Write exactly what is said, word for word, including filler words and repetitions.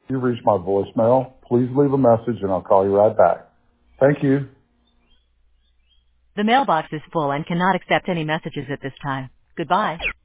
You've reached my voicemail. Please leave a message and I'll call you right back. Thank you. The mailbox is full and cannot accept any messages at this time. Goodbye.